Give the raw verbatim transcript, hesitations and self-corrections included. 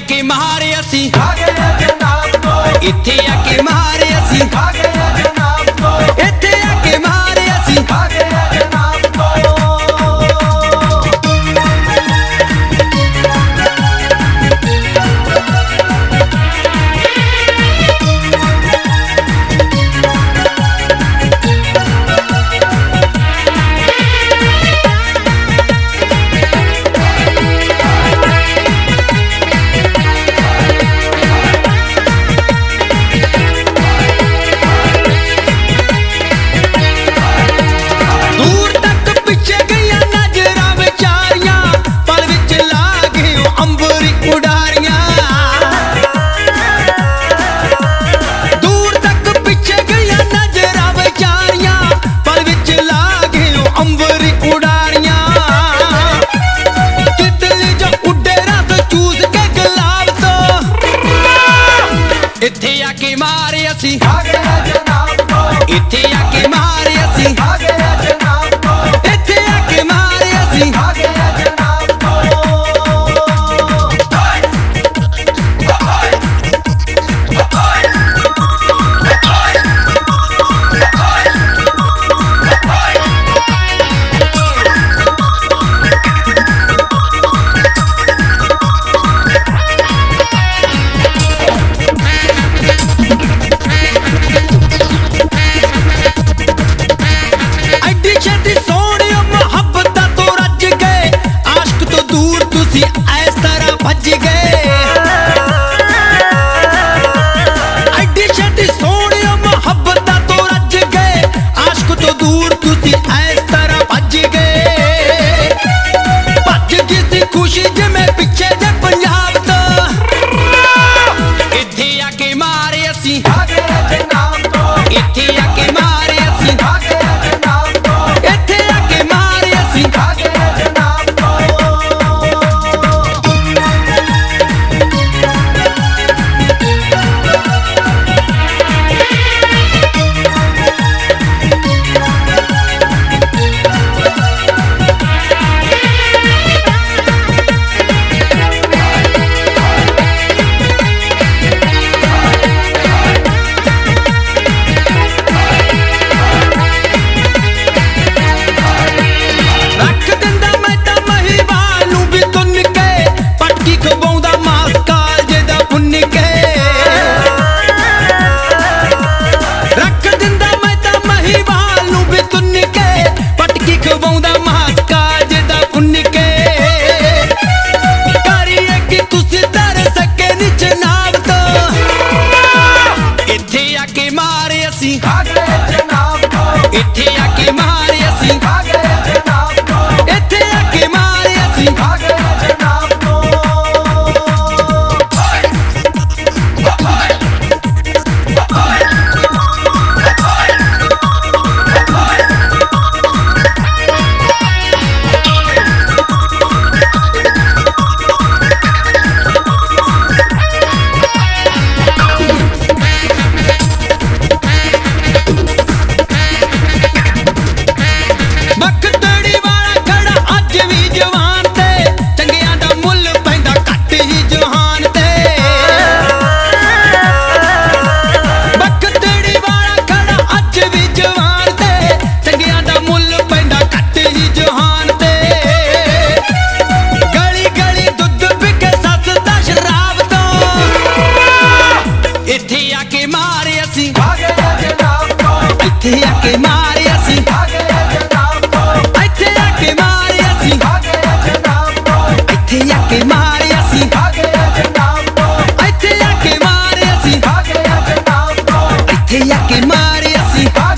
आके मारे असी आ गए जनाब को, इत्थे आके मारे असी आ गए जनाब को, इत्थे आके मारे असी आ गए जनाब को। इत्थे आके मारे असी आ गए जनाब को, इत्थे आके मारे असी आ गए जनाब को, इत्थे आके मारे असी आ गए जनाब को। भज गए एडी छेती सोहणे मोहब्बत तो रज गए आशिक तो दूर तुसी इस तरह भज गए भज गई सी खुशी जिवें पिछे जे पंजाब तो इत्थे आके मारे असी आ गए जनाब को, इत्थे आके मारे असी आ गए जनाब को, इत्थे आके मारे असी आ गए जनाब को। आ गए जनाब को, इत्थे आके मारे असी आ गए जनाब को, इत्थे आके मारे असी आ गए जनाब को। इत्थे आके मारे असी आ गए जनाब को, इत्थे आके मारे असी आ गए जनाब को, इत्थे आके मारे असी आ गए जनाब को, इत्थे आके मारे असी आ गए जनाब को, इत्थे आके मारे असी आ